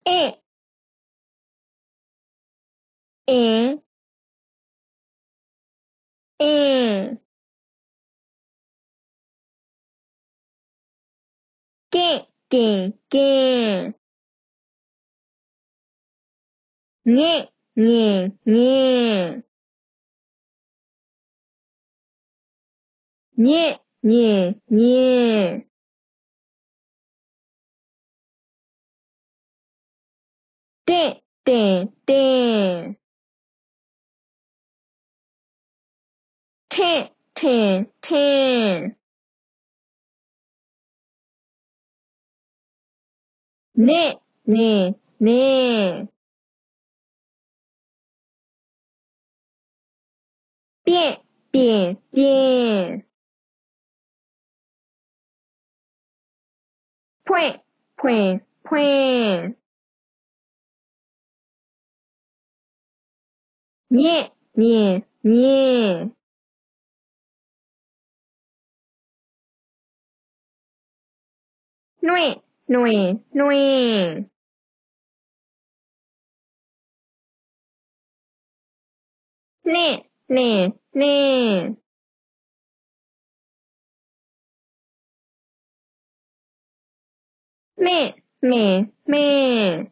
え、え、え、け、け、け、ね、ね、ね、ね、ね、ね、て、て、て、て、て、て、ね、ね、ね、变变变，point point point，捏捏捏，捏捏捏，捏捏捏，咩咩咩。